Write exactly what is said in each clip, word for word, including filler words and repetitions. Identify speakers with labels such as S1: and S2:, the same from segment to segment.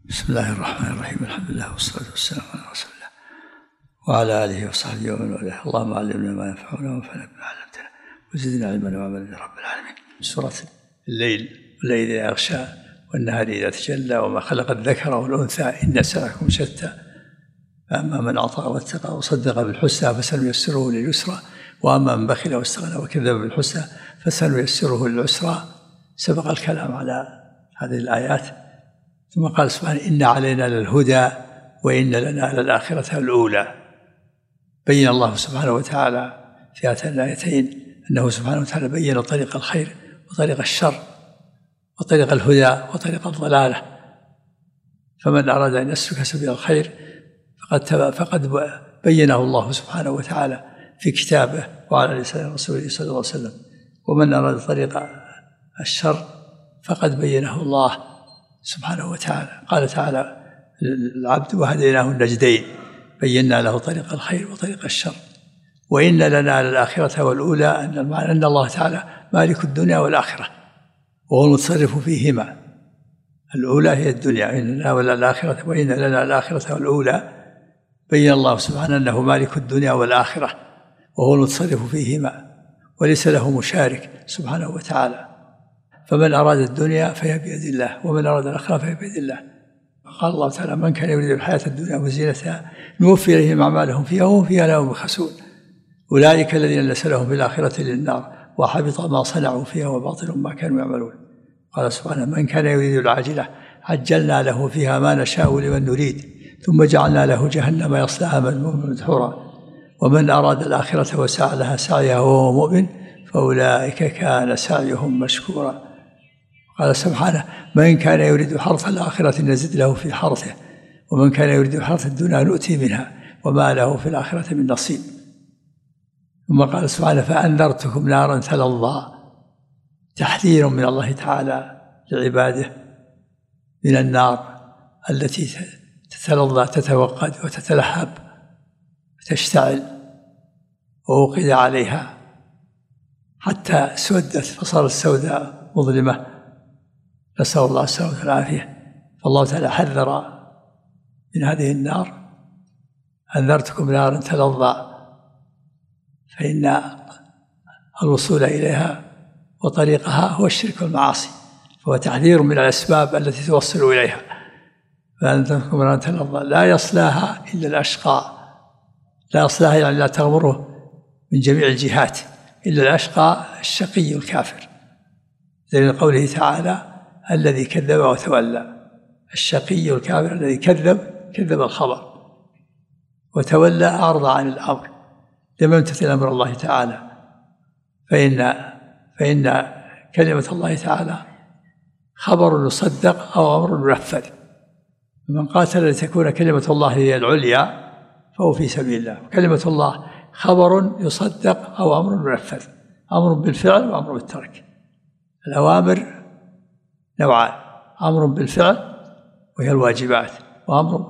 S1: بسم الله الرحمن الرحيم. الحمد لله والصلاة والسلام على رسول الله وعلى آله وصحبه ومن والاه. اللهم علمنا ما ينفعنا وانفعنا بما علمتنا وزدنا علما وعملا يا رب العالمين. سورة الليل والليل إذا يغشى والنهار إذا تجلى وما خلق الذكر والأنثى إن سعيكم شتى فأما من أعطى واتقى وصدق بالحسنى فسنيسره لليسرى وأما من بخل واستغنى وكذب بالحسنى فسنيسره للعسرى. سبق الكلام على هذه الآيات. ثم قال سبحانه: إن علينا للهدى وإن لنا للآخرة الأولى. بين الله سبحانه وتعالى في هاتين الآيتين أنه سبحانه وتعالى بين طريق الخير وطريق الشر وطريق الهدى وطريق الضلالة. فمن أراد أن يسلك سبيل الخير فقد, فقد بينه الله سبحانه وتعالى في كتابه وعلى لسان رسوله صلى الله عليه وسلم، ومن أراد طريق الشر فقد بينه الله سبحانه وتعالى. قال تعالى: العبد وهديناه النجدين، بينا له طريق الخير وطريق الشر. وإن لنا للآخرة والأولى، أن المعنى أن الله تعالى مالك الدنيا والآخرة وهو المتصرف فيهما. الأولى هي الدنيا، وإن لنا والآخرة، وإن لنا الآخرة والأولى. بين الله سبحانه أنه مالك الدنيا والآخرة وهو المتصرف فيهما وليس له مشارك سبحانه وتعالى. فمن أراد الدنيا فهي بيد الله ومن أراد الآخرة فهي بيد الله. قال الله تعالى: من كان يريد الحياة الدنيا وزينتها نوفي إليهم أعمالهم فيها وهم فيها لا يبخسون. أولئك الذين ليس لهم في الآخرة للنار وحبط ما صنعوا فيها وباطل ما كانوا يعملون. قال سبحانه: من كان يريد العاجلة عجلنا له فيها ما نشاء لمن نريد ثم جعلنا له جهنم يصلاها مذموما مدحورا. ومن أراد الآخرة وسعى لها سعيها وهو مؤمن فأولئك كان سعيهم مشكورا. قال سبحانه: من كان يريد حرث الآخرة نزد له في حرثه ومن كان يريد حرث الدنيا نؤتي منها وما له في الآخرة من نصيب. ثم قال سبحانه: فأنذرتكم نارا تلظى، تحذير من الله تعالى لعباده من النار التي تتلظى تتوقد وتتلهب وتشتعل، ووقد عليها حتى سودت فصارت سوداء مظلمة، نسأل الله السلامة والعافية. فالله تعالى حذر من هذه النار: أنذرتكم نارا تلظى، فإن الوصول إليها وطريقها هو الشرك والمعاصي، فهو تحذير من الأسباب التي توصل إليها. فأنذرتكم نارا تلظى لا يصلاها إلا الأشقى، لا يصلاها يعني لا تغمره من جميع الجهات إلا الأشقى الشقي الكافر. دليل قوله تعالى: الذي كذب وتولى. الشقي الكافر الذي كذب كذب الخبر وتولى أعرض عن الأمر، لم يمتثل أمر الله تعالى. فإن فإن كلمة الله تعالى خبر يصدق أو أمر ينفذ. فمن قاتل لتكون كلمة الله هي العليا فهو في سبيل الله. كلمة الله خبر يصدق أو أمر ينفذ، أمر بالفعل وأمر بالترك. الأوامر نوعان: أمر بالفعل وهي الواجبات، وأمر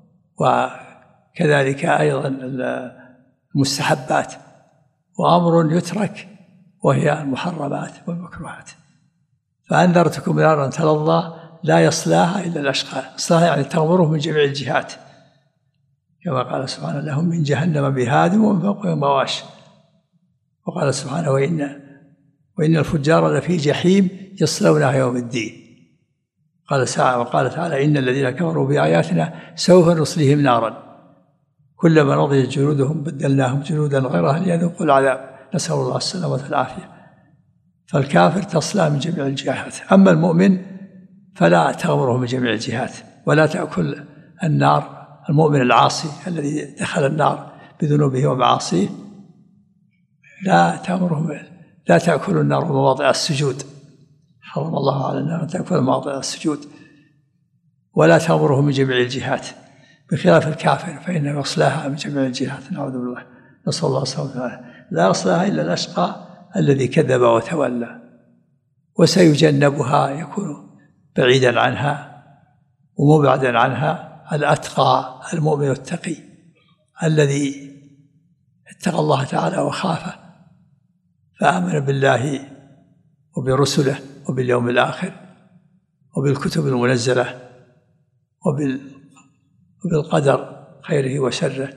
S1: وكذلك أيضا المستحبات، وأمر يترك وهي المحرمات والمكروهات. فأنذرتكم نارا تلظى لا يصلاها إلا الأشقى. يصلاها يعني تغمره من جميع الجهات، كما قال سبحانه: لهم من جهنم مهاد ومن فوقهم غواش. وقال سبحانه: وإن وإن الفجار لفي جحيم يصلونها يوم الدين. قال ساعة وقال تعالى: إن الذين كفروا بآياتنا سوف نصليهم نارا كلما نضجت جلودهم بدلناهم جلودا غيرها ليذوقوا العذاب، نسأل الله السلامة والعافية. فالكافر تصلى من جميع الجهات، أما المؤمن فلا تغمره من جميع الجهات ولا تأكل النار. المؤمن العاصي الذي دخل النار بذنوبه ومعاصيه لا تأمره لا تأكل النار مواضع السجود، حرم الله على النار أن تأكل مواضع السجود، ولا تأمره من جميع الجهات، بخلاف الكافر فإنه يصلاها من جميع الجهات. نعوذ بالله، نسأل الله السلامة. لا يصلاها إلا الأشقى الذي كذب وتولى، وسيجنبها يكون بعيدا عنها ومبعدا عنها الأتقى المؤمن التقي الذي اتقى الله تعالى وخافه فآمن بالله وبرسله وباليوم الآخر وبالكتب المنزلة وبالقدر خيره وشره،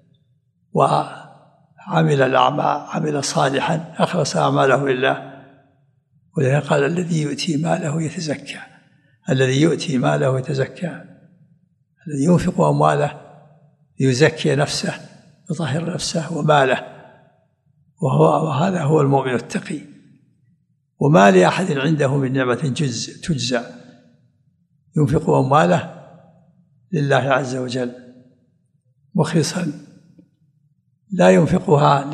S1: وعمل الأعمال عمل صالحا أخلص أعماله لله. ولذلك قال الذي يؤتي ماله يتزكى، الذي يؤتي ماله يتزكى، الذي ينفق أمواله ليزكي نفسه يطهر نفسه وماله، وهو وهذا هو المؤمن التقي. وما لأحد عنده من نعمة تجزى ينفق أمواله لله عز وجل مخلصا، لا ينفقها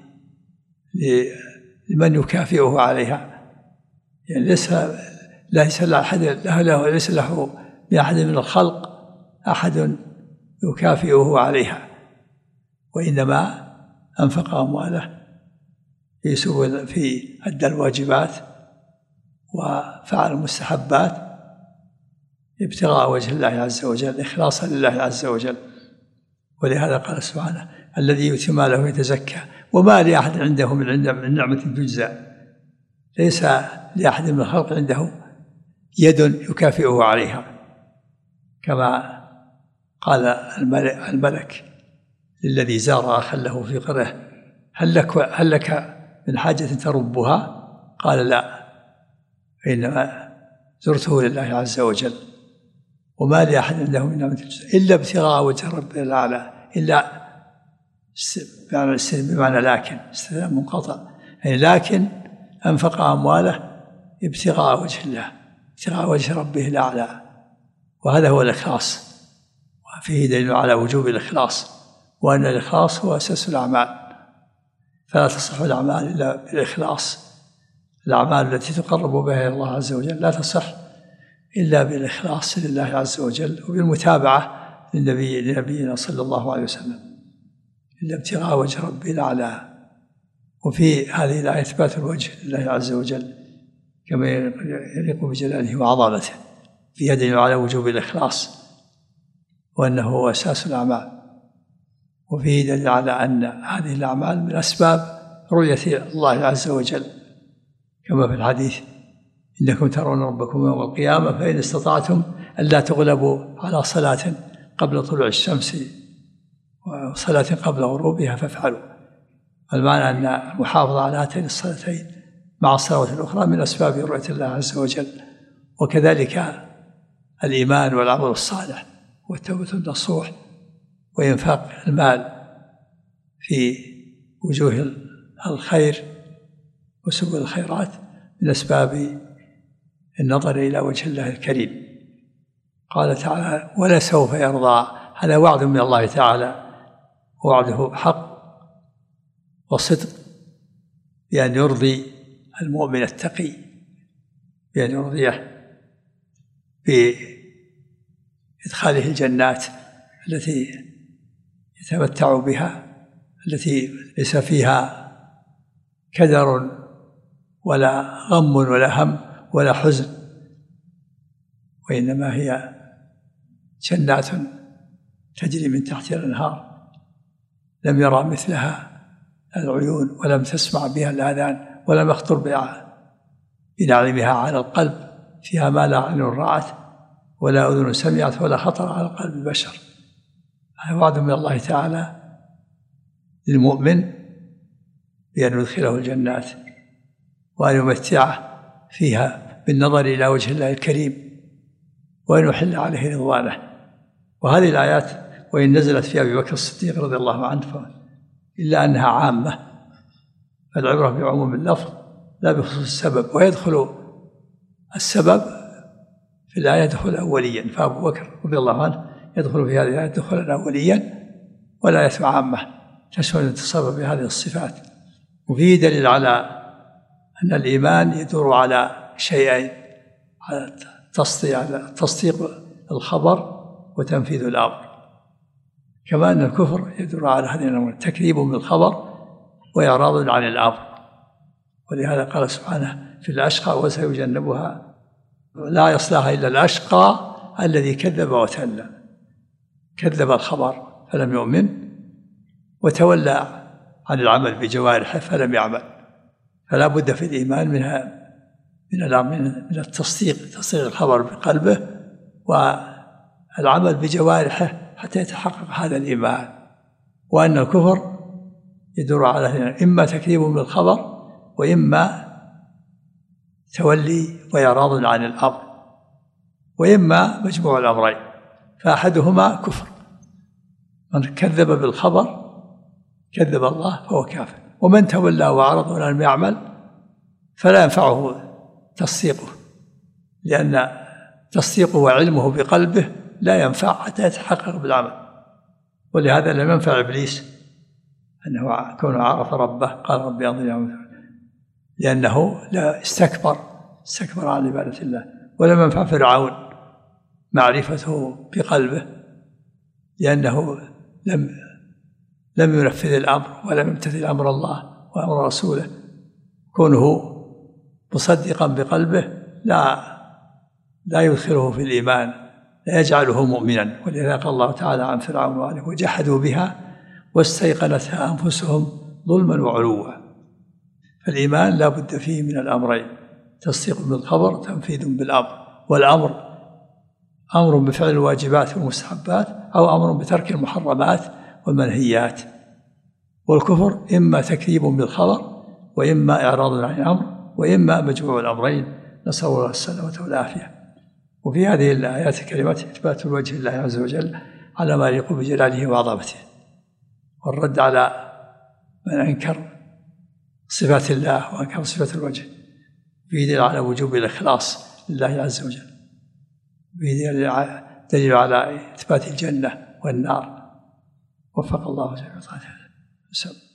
S1: لمن يكافئه عليها، يعني ليس ليس لأحد له ليس له لأحد من الخلق أحد يكافئه عليها، وإنما أنفق أمواله في سبل في أدى الواجبات وفعل المستحبات ابتغاء وجه الله عز وجل إخلاصا لله عز وجل. ولهذا قال سبحانه الذي يؤتي ماله يتزكى وما لأحد عنده من نعمة تجزى، ليس لأحد من الخلق عنده يد يكافئه عليها، كما قال الملك للذي زار أخا له في قريه هل لك, هل لك من حاجة تربها؟ قال لا، إنما زرته لله عز وجل. وما لأحد عنده من نعمة إلا ابتغاء وجه ربه الأعلى، إلا بمعنى لكن استثناء منقطع، يعني لكن أنفق أمواله ابتغاء وجه الله ابتغاء وجه ربه الأعلى، وهذا هو الإخلاص. وفيه دليل على وجوب الإخلاص، وأن الإخلاص هو أساس الأعمال، فلا تصح الأعمال إلا بالإخلاص. الأعمال التي تقرب بها إلى الله عز وجل لا تصح إلا بالإخلاص لله عز وجل وبالمتابعة للنبي لنبينا صلى الله عليه وسلم، إلا ابتغاء وجه ربه الأعلى. وفي هذه الآية إثبات الوجه لله عز وجل كما يليق بجلاله وعظمته، فيها دليل على وجوب الإخلاص وأنه هو أساس الأعمال، وفيه دليل على أن هذه الأعمال من أسباب رؤية الله عز وجل، كما في الحديث إنكم ترون ربكم يوم القيامة فإن استطعتم ألا تغلبوا على صلاة قبل طلوع الشمس وصلاة قبل غروبها فافعلوا. المعنى أن المحافظة على هاتين الصلاتين مع الصلوات الأخرى من أسباب رؤية الله عز وجل. وكذلك الإيمان والعمل الصالح والتوبة النصوح وإنفاق المال في وجوه الخير وسبل الخيرات من أسباب النظر إلى وجه الله الكريم. قال تعالى ولسوف يرضى، هذا وعد من الله تعالى، ووعده حق وصدق، بأن يرضي المؤمن التقي، بأن يرضيه بإدخاله الجنات التي يتمتع بها، التي ليس فيها كدر ولا غم ولا هم ولا حزن، وإنما هي جنات تجري من تحتها الأنهار لم يرى مثلها العيون ولم تسمع بها الآذان ولم يخطر بنعيمها على القلب، فيها ما لا عين رأت ولا أذن سمعت ولا خطر على قلب بشر. هذا وعد من الله تعالى للمؤمن بأن يدخله الجنات وأن يمتعه فيها بالنظر إلى وجه الله الكريم وأن يحل عليه رضوانه. وهذه الآيات وإن نزلت في أبي بكر الصديق رضي الله عنه إلا أنها عامة، فالعبرة بعموم اللفظ لا بخصوص السبب، ويدخل السبب في الآية دخول أوليا، فأبو بكر رضي الله عنه يدخل في هذه الآية دخولا أوليا، والآية عامة تشمل التصرف بهذه الصفات. وفيه دليل على أن الإيمان يدور على شيئين، على تصديق الخبر وتنفيذ الأمر، كما أن الكفر يدور على هذه الأمور، تكذيب بالخبر وإعراض عن الأمر. ولهذا قال سبحانه في الأشقى وسيجنبها لا يصلها إلا الأشقى الذي كذب وتولى، كذب الخبر فلم يؤمن وتولى عن العمل بجوارحه فلم يعمل. فلا بد في الإيمان منها من من التصديق، تصديق الخبر بقلبه العمل بجوارحه حتى يتحقق هذا الإيمان، وأن الكفر يدور على إما تكذيب بالخبر وإما تولي وإعراض عن الأمر، وإما مجموع الأمرين، فأحدهما كفر. من كذب بالخبر كذب الله فهو كافر، ومن تولى وأعرض ولم يعمل فلا ينفعه تصديقه، لأن تصديقه وعلمه بقلبه لا ينفع حتى يتحقق بالعمل. ولهذا لم ينفع إبليس أنه كونه عرف ربه قال ربي أنظرني، لأنه لا استكبر استكبر عن عبادة الله. ولم ينفع فرعون معرفته بقلبه، لأنه لم لم ينفذ الأمر ولم يمتثل أمر الله وأمر رسوله. كونه مصدقا بقلبه لا لا يدخله في الإيمان، لا يجعله مؤمنا. ولذا قال الله تعالى عن فرعون وآله وجحدوا بها واستيقنتها أنفسهم ظلما وعلوا. فالإيمان لا بد فيه من الأمرين: تصديق بالخبر، تنفيذ بالأمر. والأمر أمر بفعل الواجبات والمستحبات، أو أمر بترك المحرمات والمنهيات. والكفر إما تكذيب بالخبر وإما إعراض عن الأمر وإما مجموع الأمرين، نسأل الله السلامة والعافية. وفي هذه الآيات الكريمات إثبات الوجه لله عز وجل على ما يليق بجلاله وعظمته، والرد على من أنكر صفات الله وأنكر صفة الوجه، في دليل على وجوب الإخلاص لله عز وجل، في دليل على إثبات الجنة والنار. وفق الله جميعا.